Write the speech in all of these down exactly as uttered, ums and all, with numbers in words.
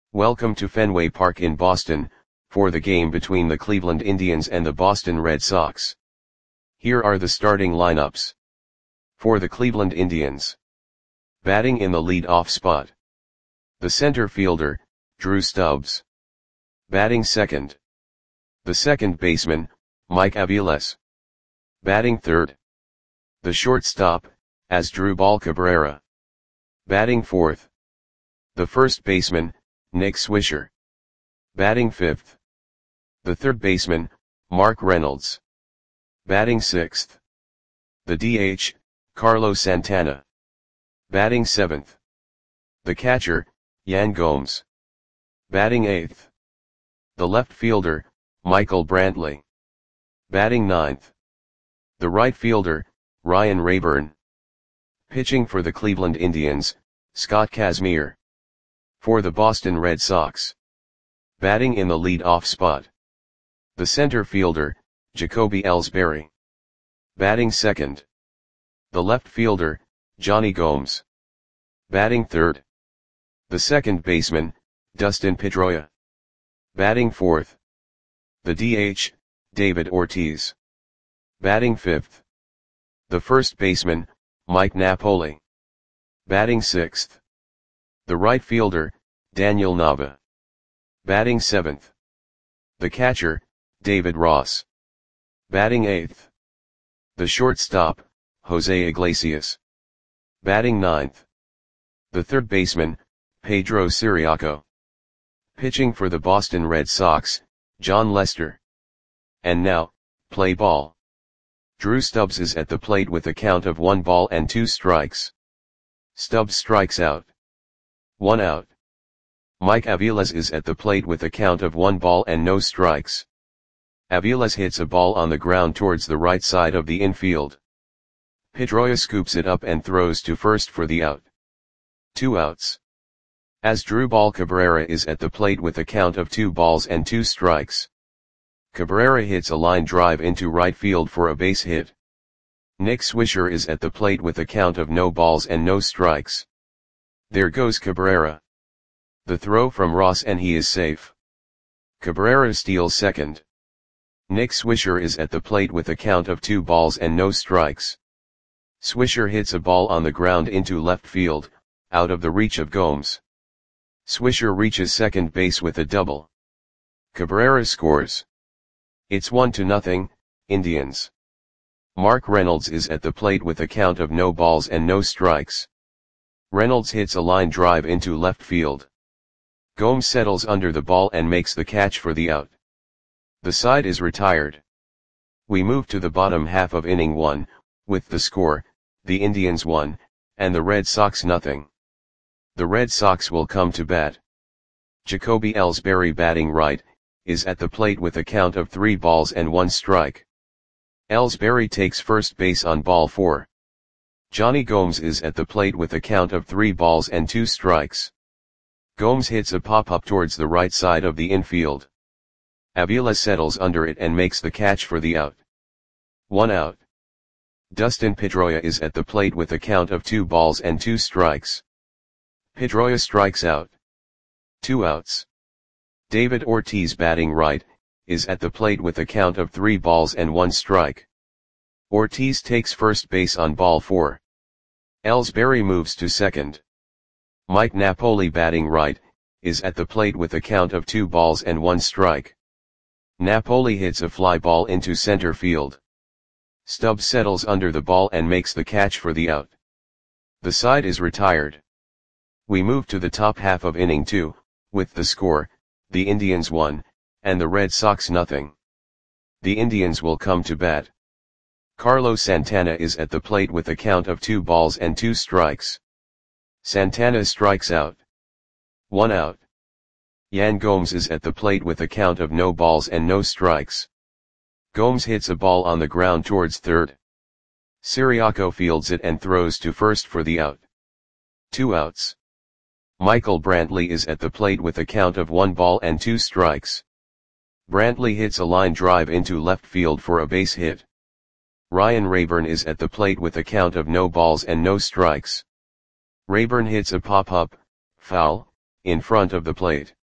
Welcome to Fenway Park in Boston, for the game between the Cleveland Indians and the Boston Red Sox. Here are the starting lineups. For the Cleveland Indians. Batting in the lead-off spot. The center fielder, Drew Stubbs. Batting second. The second baseman, Mike Aviles. Batting third. The shortstop, Asdrubal Cabrera. Batting fourth. The first baseman, Nick Swisher. Batting fifth. The third baseman, Mark Reynolds. Batting sixth. The D H, Carlos Santana. Batting seventh. The catcher, Yan Gomes. Batting eighth. The left fielder, Michael Brantley. Batting ninth. The right fielder, Ryan Rayburn. Pitching for the Cleveland Indians, Scott Kazmir. For the Boston Red Sox. Batting in the lead-off spot. The center fielder, Jacoby Ellsbury. Batting second. The left fielder, Johnny Gomes. Batting third. The second baseman, Dustin Pedroia. Batting fourth. The D H, David Ortiz. Batting fifth. The first baseman, Mike Napoli. Batting sixth. The right fielder, Daniel Nava. Batting seventh. The catcher, David Ross. Batting eighth. The shortstop, Jose Iglesias. Batting ninth. The third baseman, Pedro Ciriaco. Pitching for the Boston Red Sox, Jon Lester. And now, play ball. Drew Stubbs is at the plate with a count of one ball and two strikes. Stubbs strikes out. One out. Mike Aviles is at the plate with a count of one ball and no strikes. Aviles hits a ball on the ground towards the right side of the infield. Pedroia scoops it up and throws to first for the out. Two outs. Asdrubal Cabrera is at the plate with a count of two balls and two strikes. Cabrera hits a line drive into right field for a base hit. Nick Swisher is at the plate with a count of no balls and no strikes. There goes Cabrera. The throw from Ross and he is safe. Cabrera steals second. Nick Swisher is at the plate with a count of two balls and no strikes. Swisher hits a ball on the ground into left field, out of the reach of Gomes. Swisher reaches second base with a double. Cabrera scores. It's one to nothing, Indians. Mark Reynolds is at the plate with a count of no balls and no strikes. Reynolds hits a line drive into left field. Gomes settles under the ball and makes the catch for the out. The side is retired. We move to the bottom half of inning one, with the score, the Indians one, and the Red Sox nothing. The Red Sox will come to bat. Jacoby Ellsbury batting right, is at the plate with a count of three balls and one strike. Ellsbury takes first base on ball four. Johnny Gomes is at the plate with a count of three balls and two strikes. Gomes hits a pop-up towards the right side of the infield. Aviles settles under it and makes the catch for the out. One out. Dustin Pedroia is at the plate with a count of two balls and two strikes. Pedroia strikes out. Two outs. David Ortiz batting right, is at the plate with a count of three balls and one strike. Ortiz takes first base on ball four. Ellsbury moves to second. Mike Napoli batting right, is at the plate with a count of two balls and one strike. Napoli hits a fly ball into center field. Stubbs settles under the ball and makes the catch for the out. The side is retired. We move to the top half of inning two, with the score, the Indians one, and the Red Sox nothing. The Indians will come to bat. Carlos Santana is at the plate with a count of two balls and two strikes. Santana strikes out. One out. Yan Gomes is at the plate with a count of no balls and no strikes. Gomes hits a ball on the ground towards third. Ciriaco fields it and throws to first for the out. Two outs. Michael Brantley is at the plate with a count of one ball and two strikes. Brantley hits a line drive into left field for a base hit. Ryan Rayburn is at the plate with a count of no balls and no strikes. Rayburn hits a pop-up, foul, in front of the plate.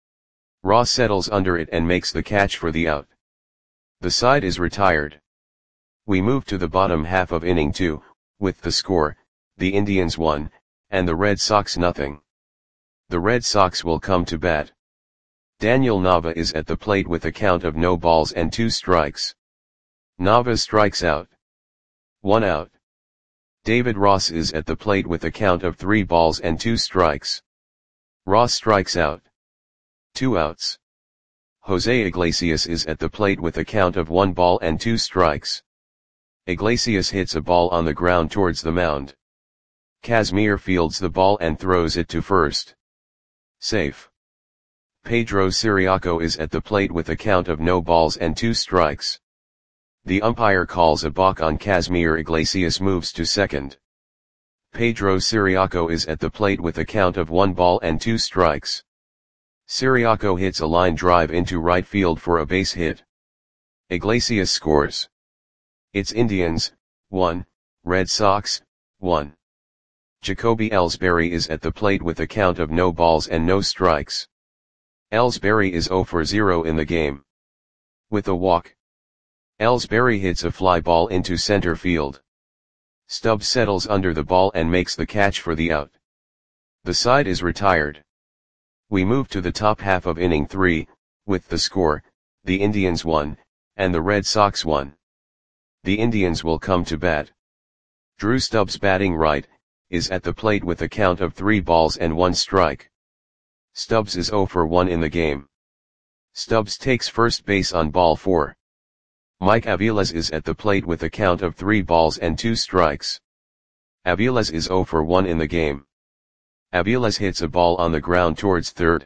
Ross settles under it and makes the catch for the out. The side is retired. We move to the bottom half of inning two, with the score, the Indians one, and the Red Sox nothing. The Red Sox will come to bat. Daniel Nava is at the plate with a count of no balls and two strikes. Nava strikes out. One out. David Ross is at the plate with a count of three balls and two strikes. Ross strikes out. Two outs. Jose Iglesias is at the plate with a count of one ball and two strikes. Iglesias hits a ball on the ground towards the mound. Kazmir fields the ball and throws it to first. Safe. Pedro Siriaco is at the plate with a count of no balls and two strikes. The umpire calls a balk on Kazmir. Iglesias moves to second. Pedro Siriaco is at the plate with a count of one ball and two strikes. Siriaco hits a line drive into right field for a base hit. Iglesias scores. It's Indians, one, Red Sox, one. Jacoby Ellsbury is at the plate with a count of no balls and no strikes. Ellsbury is zero for zero in the game. With a walk. Ellsbury hits a fly ball into center field. Stubbs settles under the ball and makes the catch for the out. The side is retired. We move to the top half of inning three, with the score, the Indians one, and the Red Sox one. The Indians will come to bat. Drew Stubbs, batting right, is at the plate with a count of three balls and one strike. Stubbs is zero for one in the game. Stubbs takes first base on ball four. Mike Aviles is at the plate with a count of three balls and two strikes. Aviles is zero for one in the game. Aviles hits a ball on the ground towards third.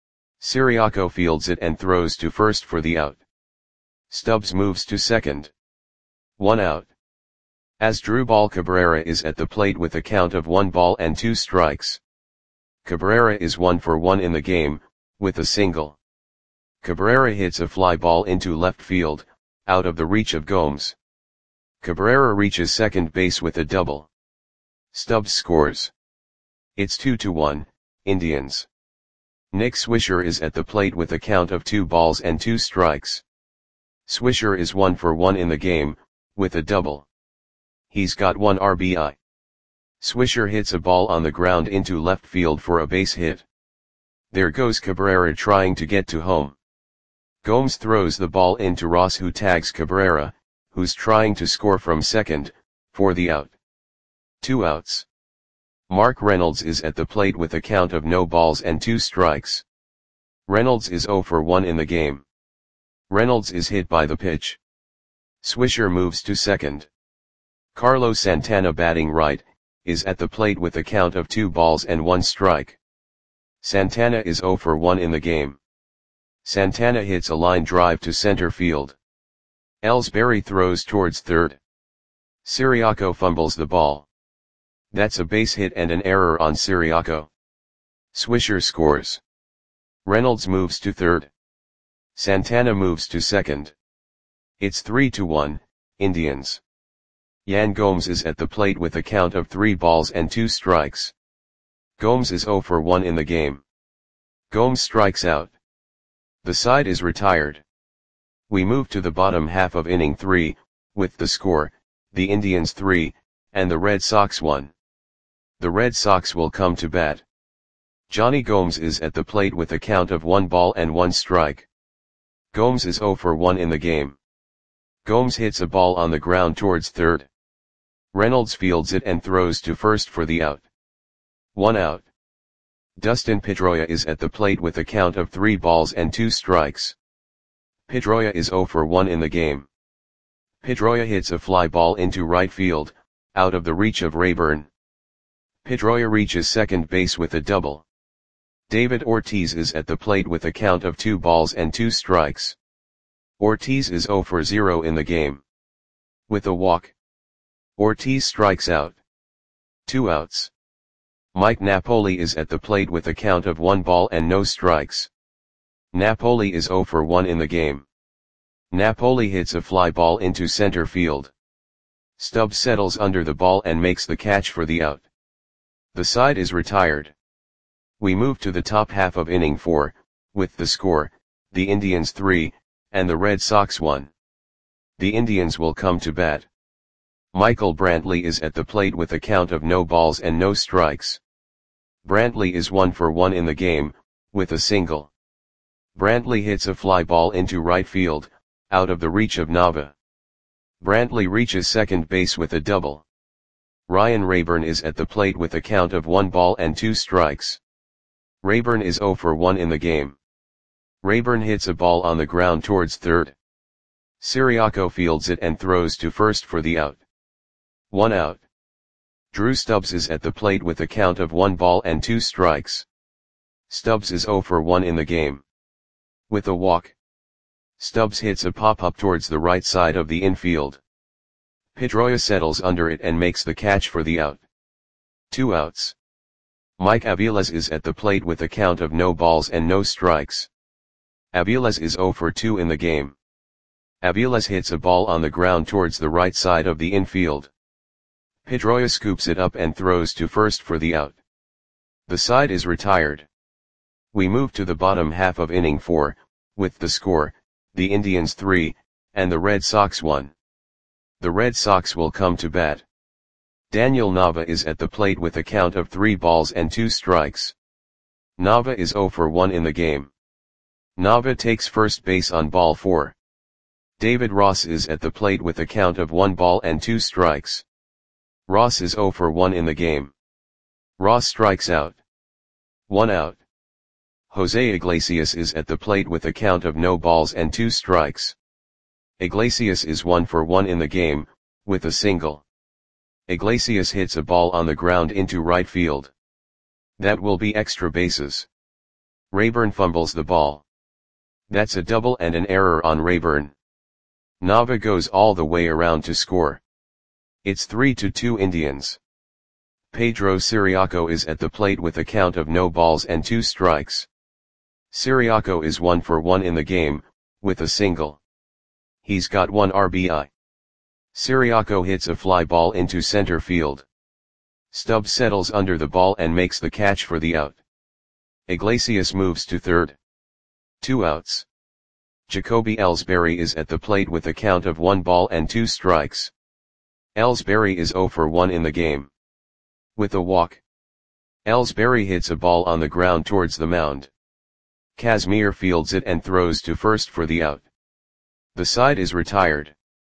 Siriaco fields it and throws to first for the out. Stubbs moves to second. One out. Asdrubal Cabrera is at the plate with a count of one ball and two strikes. Cabrera is one for one in the game, with a single. Cabrera hits a fly ball into left field, out of the reach of Gomes. Cabrera reaches second base with a double. Stubbs scores. It's two to one, Indians. Nick Swisher is at the plate with a count of two balls and two strikes. Swisher is one for one in the game, with a double. He's got one R B I. Swisher hits a ball on the ground into left field for a base hit. There goes Cabrera trying to get to home. Gomes throws the ball into Ross, who tags Cabrera, who's trying to score from second, for the out. Two outs. Mark Reynolds is at the plate with a count of no balls and two strikes. Reynolds is zero for one in the game. Reynolds is hit by the pitch. Swisher moves to second. Carlos Santana, batting right, is at the plate with a count of two balls and one strike. Santana is zero for one in the game. Santana hits a line drive to center field. Ellsbury throws towards third. Siriaco fumbles the ball. That's a base hit and an error on Siriaco. Swisher scores. Reynolds moves to third. Santana moves to second. It's three to one, Indians. Yan Gomes is at the plate with a count of three balls and two strikes. Gomes is zero for one in the game. Gomes strikes out. The side is retired. We move to the bottom half of inning three, with the score, the Indians three, and the Red Sox one. The Red Sox will come to bat. Johnny Gomes is at the plate with a count of one ball and one strike. Gomes is zero for one in the game. Gomes hits a ball on the ground towards third. Reynolds fields it and throws to first for the out. One out. Dustin Pedroia is at the plate with a count of three balls and two strikes. Pedroia is zero for one in the game. Pedroia hits a fly ball into right field, out of the reach of Rayburn. Pedroia reaches second base with a double. David Ortiz is at the plate with a count of two balls and two strikes. Ortiz is zero for zero in the game. With a walk. Ortiz strikes out. Two outs. Mike Napoli is at the plate with a count of one ball and no strikes. Napoli is zero for one in the game. Napoli hits a fly ball into center field. Stubbs settles under the ball and makes the catch for the out. The side is retired. We move to the top half of inning four, with the score, the Indians three, and the Red Sox one. The Indians will come to bat. Michael Brantley is at the plate with a count of no balls and no strikes. Brantley is one for one in the game, with a single. Brantley hits a fly ball into right field, out of the reach of Nava. Brantley reaches second base with a double. Ryan Raburn is at the plate with a count of one ball and two strikes. Raburn is zero for one in the game. Raburn hits a ball on the ground towards third. Ciriaco fields it and throws to first for the out. One out. Drew Stubbs is at the plate with a count of one ball and two strikes. Stubbs is zero for one in the game. With a walk. Stubbs hits a pop-up towards the right side of the infield. Pedroia settles under it and makes the catch for the out. Two outs. Mike Aviles is at the plate with a count of no balls and no strikes. Aviles is zero for two in the game. Aviles hits a ball on the ground towards the right side of the infield. Pedroia scoops it up and throws to first for the out. The side is retired. We move to the bottom half of inning four, with the score, the Indians three, and the Red Sox one. The Red Sox will come to bat. Daniel Nava is at the plate with a count of three balls and two strikes. Nava is zero for one in the game. Nava takes first base on ball four. David Ross is at the plate with a count of one ball and two strikes. Ross is zero for one in the game. Ross strikes out. One out. Jose Iglesias is at the plate with a count of no balls and two strikes. Iglesias is one for one in the game, with a single. Iglesias hits a ball on the ground into right field. That will be extra bases. Raburn fumbles the ball. That's a double and an error on Raburn. Nava goes all the way around to score. It's three to two Indians. Pedro Ciriaco is at the plate with a count of no balls and two strikes. Ciriaco is one for one in the game, with a single. He's got one R B I. Ciriaco hits a fly ball into center field. Stubbs settles under the ball and makes the catch for the out. Iglesias moves to third. Two outs. Jacoby Ellsbury is at the plate with a count of one ball and two strikes. Ellsbury is zero for one in the game. With a walk. Ellsbury hits a ball on the ground towards the mound. Kazmir fields it and throws to first for the out. The side is retired.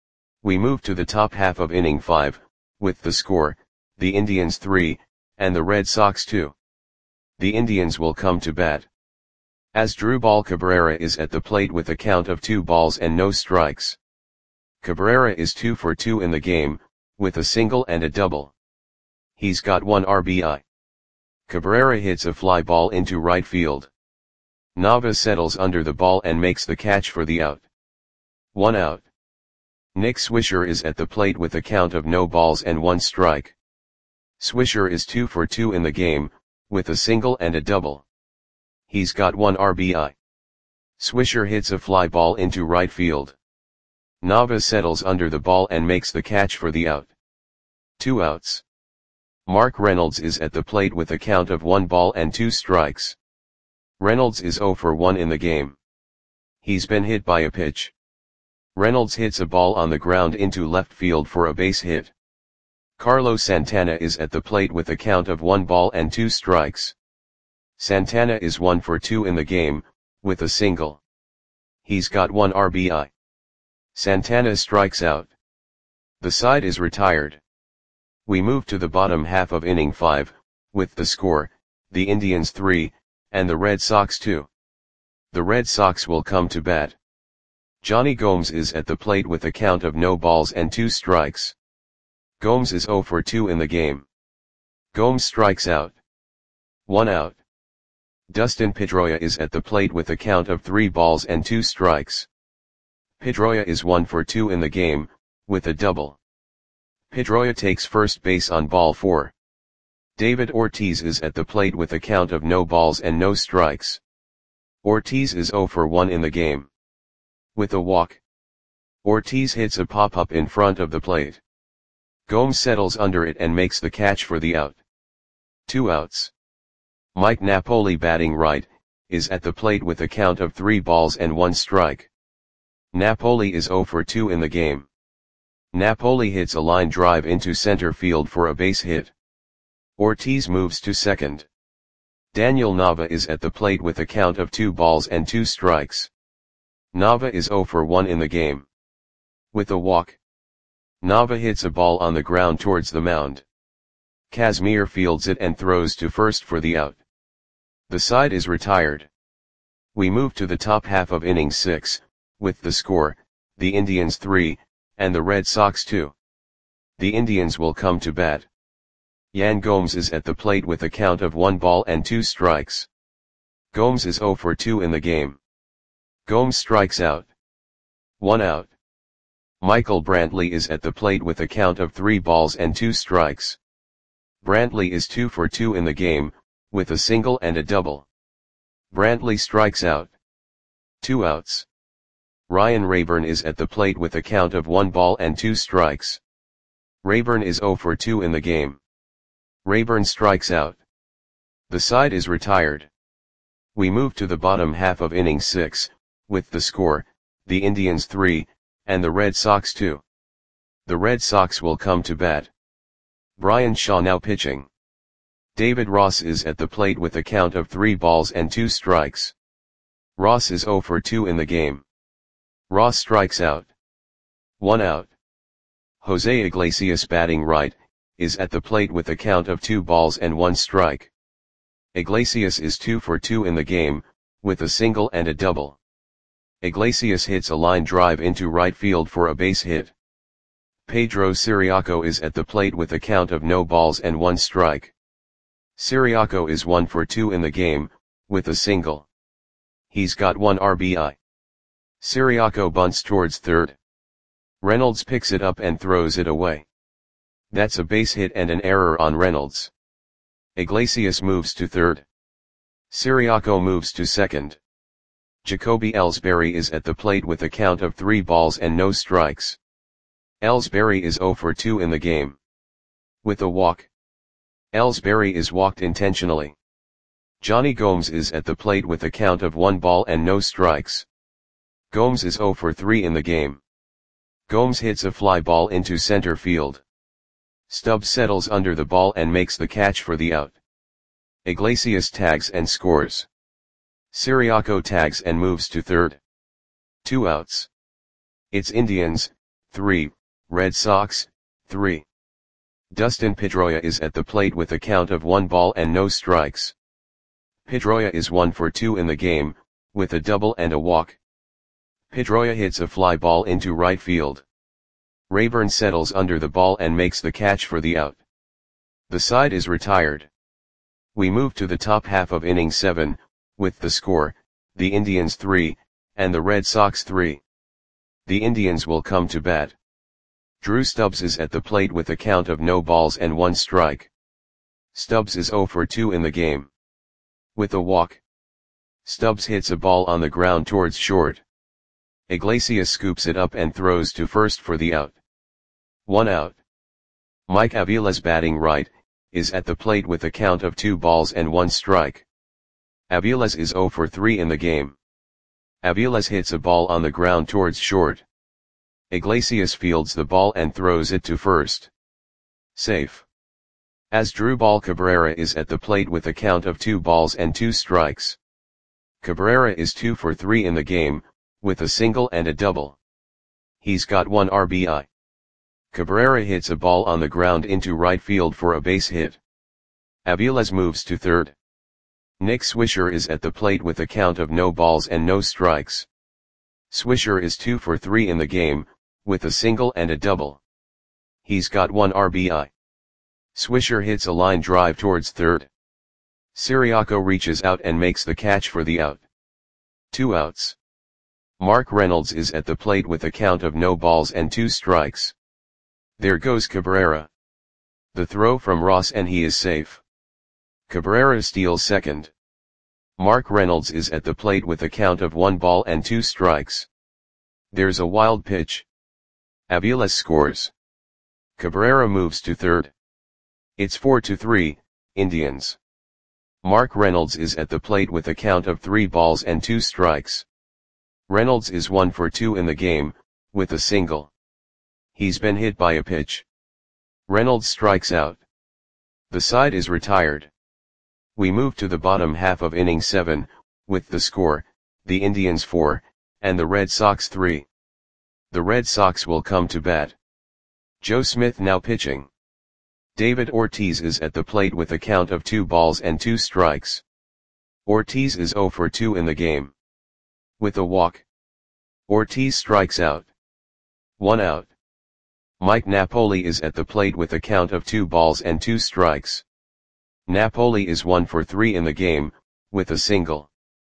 We move to the top half of inning five, with the score, the Indians three, and the Red Sox two. The Indians will come to bat. Asdrubal Cabrera is at the plate with a count of two balls and no strikes. Cabrera is two for two in the game, with a single and a double. He's got one R B I. Cabrera hits a fly ball into right field. Nava settles under the ball and makes the catch for the out. One out. Nick Swisher is at the plate with a count of no balls and one strike. Swisher is two for two in the game, with a single and a double. He's got one R B I. Swisher hits a fly ball into right field. Nava settles under the ball and makes the catch for the out. Two outs. Mark Reynolds is at the plate with a count of one ball and two strikes. Reynolds is zero for one in the game. He's been hit by a pitch. Reynolds hits a ball on the ground into left field for a base hit. Carlos Santana is at the plate with a count of one ball and two strikes. Santana is one for two in the game, with a single. He's got one R B I. Santana strikes out. The side is retired. We move to the bottom half of inning five, with the score, the Indians three, and the Red Sox two. The Red Sox will come to bat. Johnny Gomes is at the plate with a count of no balls and two strikes. Gomes is zero for two in the game. Gomes strikes out. One out. Dustin Pedroia is at the plate with a count of three balls and two strikes. Pedroia is one for two in the game, with a double. Pedroia takes first base on ball four. David Ortiz is at the plate with a count of no balls and no strikes. Ortiz is zero for one in the game. With a walk. Ortiz hits a pop-up in front of the plate. Gomes settles under it and makes the catch for the out. Two outs. Mike Napoli batting right, is at the plate with a count of three balls and one strike. Napoli is zero for two in the game. Napoli hits a line drive into center field for a base hit. Ortiz moves to second. Daniel Nava is at the plate with a count of two balls and two strikes. Nava is zero for one in the game. With a walk, Nava hits a ball on the ground towards the mound. Kazmir fields it and throws to first for the out. The side is retired. We move to the top half of inning six, with the score, the Indians three, and the Red Sox two. The Indians will come to bat. Yan Gomes is at the plate with a count of one ball and two strikes. Gomes is zero for two in the game. Gomes strikes out. One out. Michael Brantley is at the plate with a count of three balls and two strikes. Brantley is two for two in the game, with a single and a double. Brantley strikes out. Two outs. Ryan Rayburn is at the plate with a count of one ball and two strikes. Rayburn is zero for two in the game. Rayburn strikes out. The side is retired. We move to the bottom half of inning six, with the score, the Indians three, and the Red Sox two. The Red Sox will come to bat. Brian Shaw now pitching. David Ross is at the plate with a count of three balls and two strikes. Ross is zero for two in the game. Ross strikes out. One out. Jose Iglesias batting right, is at the plate with a count of two balls and one strike. Iglesias is two for two in the game, with a single and a double. Iglesias hits a line drive into right field for a base hit. Pedro Ciriaco is at the plate with a count of no balls and one strike. Ciriaco is one for two in the game, with a single. He's got one R B I. Ciriaco bunts towards third. Reynolds picks it up and throws it away. That's a base hit and an error on Reynolds. Iglesias moves to third. Ciriaco moves to second. Jacoby Ellsbury is at the plate with a count of three balls and no strikes. Ellsbury is zero for two in the game. With a walk, Ellsbury is walked intentionally. Johnny Gomes is at the plate with a count of one ball and no strikes. Gomes is zero for three in the game. Gomes hits a fly ball into center field. Stubbs settles under the ball and makes the catch for the out. Iglesias tags and scores. Ciriaco tags and moves to third. Two outs. It's Indians, three, Red Sox, three. Dustin Pedroia is at the plate with a count of one ball and no strikes. Pedroia is one for two in the game, with a double and a walk. Pedroia hits a fly ball into right field. Rayburn settles under the ball and makes the catch for the out. The side is retired. We move to the top half of inning seven, with the score, the Indians three, and the Red Sox three. The Indians will come to bat. Drew Stubbs is at the plate with a count of no balls and one strike. Stubbs is zero for two in the game. With a walk, Stubbs hits a ball on the ground towards short. Iglesias scoops it up and throws to first for the out. One out. Mike Aviles batting right, is at the plate with a count of two balls and one strike. Aviles is zero for three in the game. Aviles hits a ball on the ground towards short. Iglesias fields the ball and throws it to first. Safe. Asdrubal Cabrera is at the plate with a count of two balls and two strikes. Cabrera is two for three in the game, with a single and a double. He's got one R B I. Cabrera hits a ball on the ground into right field for a base hit. Aviles moves to third. Nick Swisher is at the plate with a count of no balls and no strikes. Swisher is two for three in the game, with a single and a double. He's got one R B I. Swisher hits a line drive towards third. Ciriaco reaches out and makes the catch for the out. Two outs. Mark Reynolds is at the plate with a count of no balls and two strikes. There goes Cabrera. The throw from Ross and he is safe. Cabrera steals second. Mark Reynolds is at the plate with a count of one ball and two strikes. There's a wild pitch. Aviles scores. Cabrera moves to third. It's four to three, Indians. Mark Reynolds is at the plate with a count of three balls and two strikes. Reynolds is one for two in the game, with a single. He's been hit by a pitch. Reynolds strikes out. The side is retired. We move to the bottom half of inning seven, with the score, the Indians four, and the Red Sox three. The Red Sox will come to bat. Joe Smith now pitching. David Ortiz is at the plate with a count of two balls and two strikes. Ortiz is zero for two in the game. With a walk. Ortiz strikes out. One out. Mike Napoli is at the plate with a count of two balls and two strikes. Napoli is one for three in the game, with a single.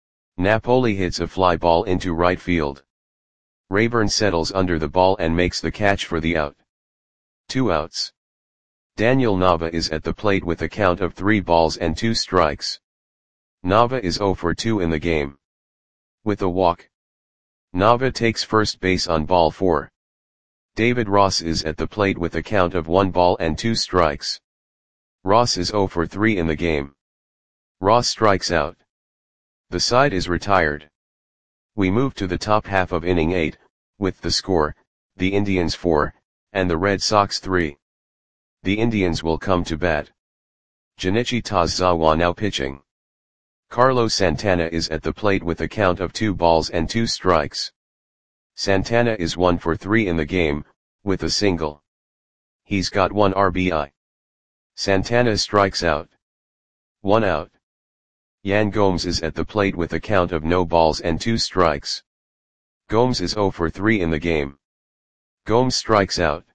Napoli hits a fly ball into right field. Rayburn settles under the ball and makes the catch for the out. Two outs. Daniel Nava is at the plate with a count of three balls and two strikes. Nava is zero for two in the game. With a walk. Nava takes first base on ball four. David Ross is at the plate with a count of one ball and two strikes. Ross is zero for three in the game. Ross strikes out. The side is retired. We move to the top half of inning eight, with the score, the Indians four, and the Red Sox three. The Indians will come to bat. Junichi Tazawa now pitching. Carlos Santana is at the plate with a count of two balls and two strikes. Santana is one for three in the game, with a single. He's got one R B I. Santana strikes out. One out. Yan Gomes is at the plate with a count of no balls and two strikes. Gomes is zero for three in the game. Gomes strikes out.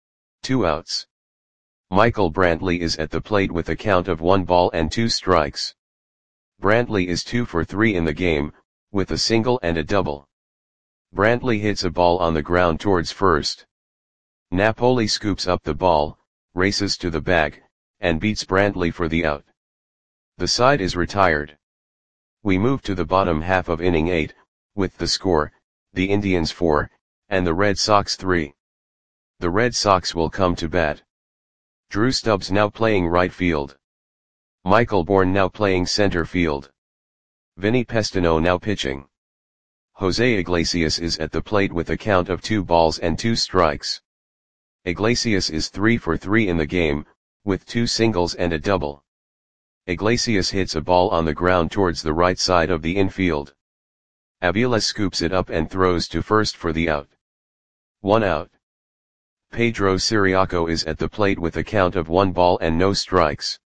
Two outs. Michael Brantley is at the plate with a count of one ball and two strikes. Brantley is two for three in the game, with a single and a double. Brantley hits a ball on the ground towards first. Napoli scoops up the ball, races to the bag, and beats Brantley for the out. The side is retired. We move to the bottom half of inning eight, with the score, the Indians four, and the Red Sox three. The Red Sox will come to bat. Drew Stubbs now playing right field. Michael Bourne now playing center field. Vinny Pestano now pitching. Jose Iglesias is at the plate with a count of two balls and two strikes. Iglesias is three for three in the game, with two singles and a double. Iglesias hits a ball on the ground towards the right side of the infield. Avila scoops it up and throws to first for the out. One out. Pedro Ciriaco is at the plate with a count of one ball and no strikes.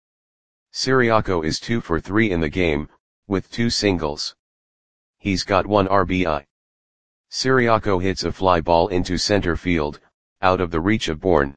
Ciriaco is two for three in the game, with two singles. He's got one R B I. Ciriaco hits a fly ball into center field, out of the reach of Bourne.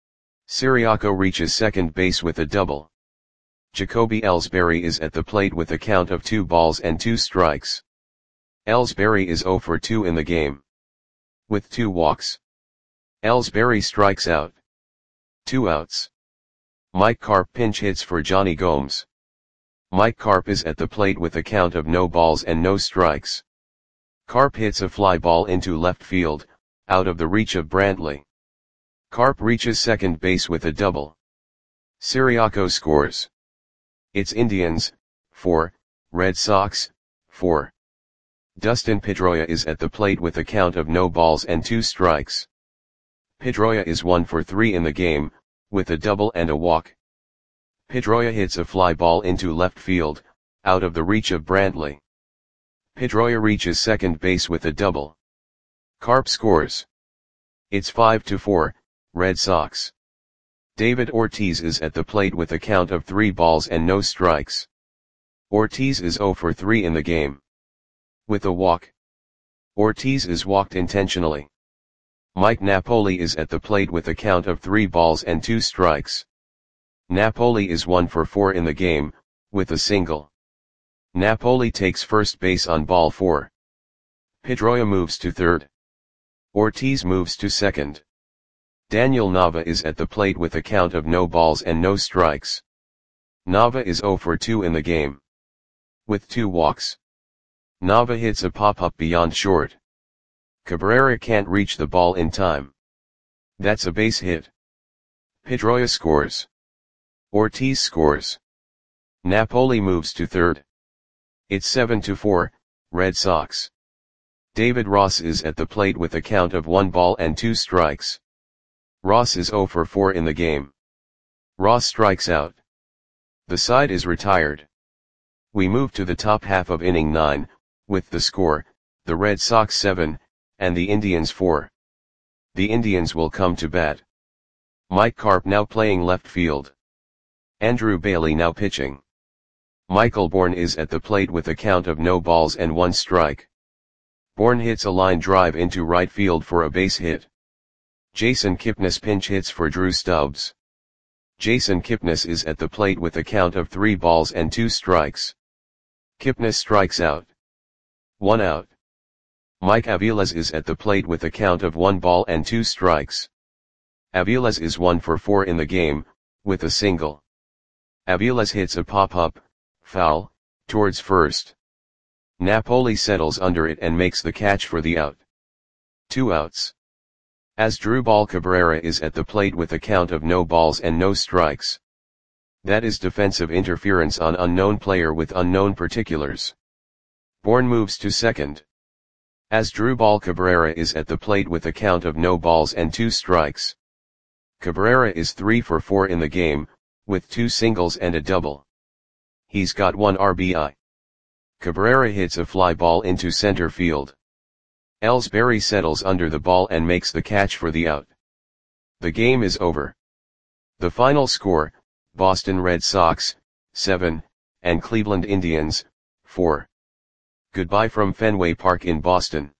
Ciriaco reaches second base with a double. Jacoby Ellsbury is at the plate with a count of two balls and two strikes. Ellsbury is zero for two in the game. With two walks. Ellsbury strikes out. Two outs. Mike Carp pinch hits for Johnny Gomes. Mike Carp is at the plate with a count of no balls and no strikes. Carp hits a fly ball into left field, out of the reach of Brantley. Carp reaches second base with a double. Ciriaco scores. It's Indians, four, Red Sox, four. Dustin Pedroia is at the plate with a count of no balls and two strikes. Pedroia is one for three in the game, with a double and a walk. Pedroia hits a fly ball into left field, out of the reach of Brantley. Pedroia reaches second base with a double. Carp scores. It's five to four, Red Sox. David Ortiz is at the plate with a count of three balls and no strikes. Ortiz is zero for three in the game. With a walk. Ortiz is walked intentionally. Mike Napoli is at the plate with a count of three balls and two strikes. Napoli is one for four in the game, with a single. Napoli takes first base on ball four. Pedroia moves to third. Ortiz moves to second. Daniel Nava is at the plate with a count of no balls and no strikes. Nava is zero for two in the game. With two walks. Nava hits a pop-up beyond short. Cabrera can't reach the ball in time. That's a base hit. Pedroia scores. Ortiz scores. Napoli moves to third. It's seven to four, Red Sox. David Ross is at the plate with a count of one ball and two strikes. Ross is zero for four in the game. Ross strikes out. The side is retired. We move to the top half of inning nine, with the score, the Red Sox seven, and the Indians four. The Indians will come to bat. Mike Carp now playing left field. Andrew Bailey now pitching. Michael Bourne is at the plate with a count of no balls and one strike. Bourne hits a line drive into right field for a base hit. Jason Kipnis pinch hits for Drew Stubbs. Jason Kipnis is at the plate with a count of three balls and two strikes. Kipnis strikes out. One out. Mike Aviles is at the plate with a count of one ball and two strikes. Aviles is one for four in the game, with a single. Aviles hits a pop-up, foul, towards first. Napoli settles under it and makes the catch for the out. Two outs. Asdrubal Cabrera is at the plate with a count of no balls and no strikes. That is defensive interference on unknown player with unknown particulars. Bourne moves to second. Asdrubal Cabrera is at the plate with a count of no balls and two strikes. Cabrera is three for four in the game, with two singles and a double. He's got one R B I. Cabrera hits a fly ball into center field. Ellsbury settles under the ball and makes the catch for the out. The game is over. The final score, Boston Red Sox, seven, and Cleveland Indians, four. Goodbye from Fenway Park in Boston.